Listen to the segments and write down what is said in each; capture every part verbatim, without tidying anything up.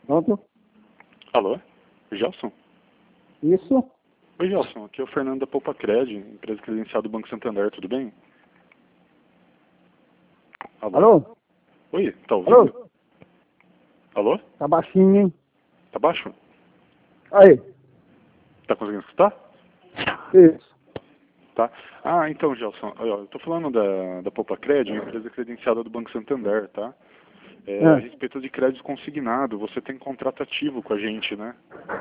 Pronto? Alô? Gelson? Isso? Oi, Gelson. Aqui é o Fernando da Poupa Cred, empresa credenciada do Banco Santander. Tudo bem? Alô? Alô? Oi, tá ouvindo? Alô? Alô? Tá baixinho, hein? Tá baixo? Aí. Tá conseguindo escutar? Isso. Tá. Ah, então, Gelson, ó, eu tô falando da, da Poupa Cred, uma empresa credenciada do Banco Santander, tá? É, a É. respeito de crédito consignado, você tem contrato ativo com a gente, né?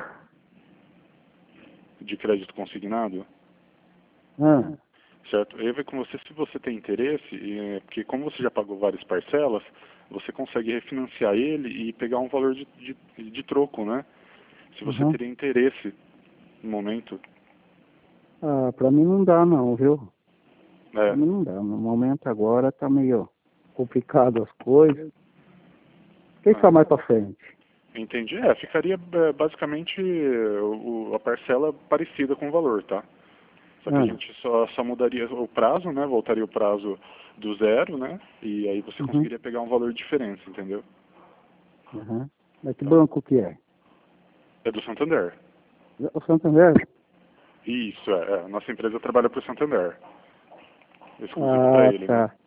De crédito consignado. É. Certo? Eu ia ver com você se você tem interesse, e, porque como você já pagou várias parcelas, você consegue refinanciar ele e pegar um valor de, de, de troco, né? Se você Uhum. teria interesse no momento. Ah, pra mim não dá não, viu? Pra É, mim não dá. No momento agora tá meio complicado as coisas. Quem ah, sabe mais pra frente? entendi. É, ficaria é, basicamente é, o, a parcela parecida com o valor, tá? Só que a Ah. gente só, só mudaria o prazo, né? Voltaria o prazo do zero, né? E aí você Uhum. conseguiria pegar um valor de diferença, entendeu? Uhum. Mas que Tá? banco que é? É do Santander. O Santander? Isso, é, é. Nossa empresa trabalha para o Santander. Exclusivo para Ah, ele, né? tá.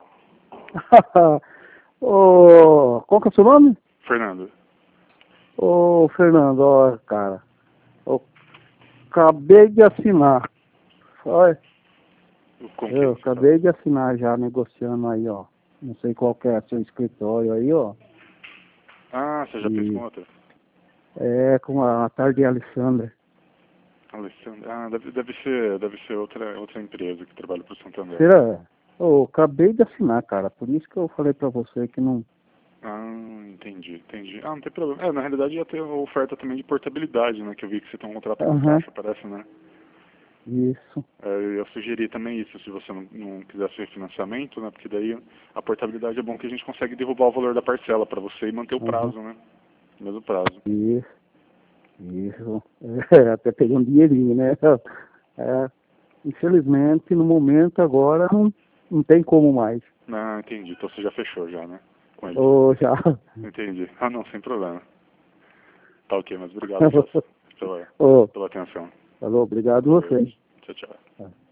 Ô, qual que é o seu nome? Fernando. Ô, Fernando, ó, cara. Eu acabei de assinar. Olha. Com Eu quem você tá? acabei de assinar já, negociando aí, ó. Não sei qual que é seu escritório aí, ó. Ah, você já fez com E outra? é com a Tarde Alessandra. Alessandra. Ah, deve, deve ser, deve ser outra, outra empresa que trabalha para o Santander. Será? Eu acabei de assinar, cara. Por isso que eu falei pra você que não... Ah, entendi, entendi. Ah, não tem problema. É, na realidade já tem a oferta também de portabilidade, né? Que eu vi que você tem um contrato com Aham, caixa, parece, né? isso. É, eu ia sugerir também isso, se você não, não quisesse refinanciamento, né? Porque daí a portabilidade é bom que a gente consegue derrubar o valor da parcela para você e manter o Aham, prazo, né? O mesmo prazo. isso, isso. É, até peguei um dinheirinho, né? É, infelizmente, no momento agora, não, não tem como mais. Ah, entendi. Então você já fechou já, né? Com eles. Ô, já... Entendi. Ah, não, sem problema. Tá ok, mas obrigado, Gelson, pela, Ô, pela atenção. falou, obrigado a você. Tchau, tchau. É.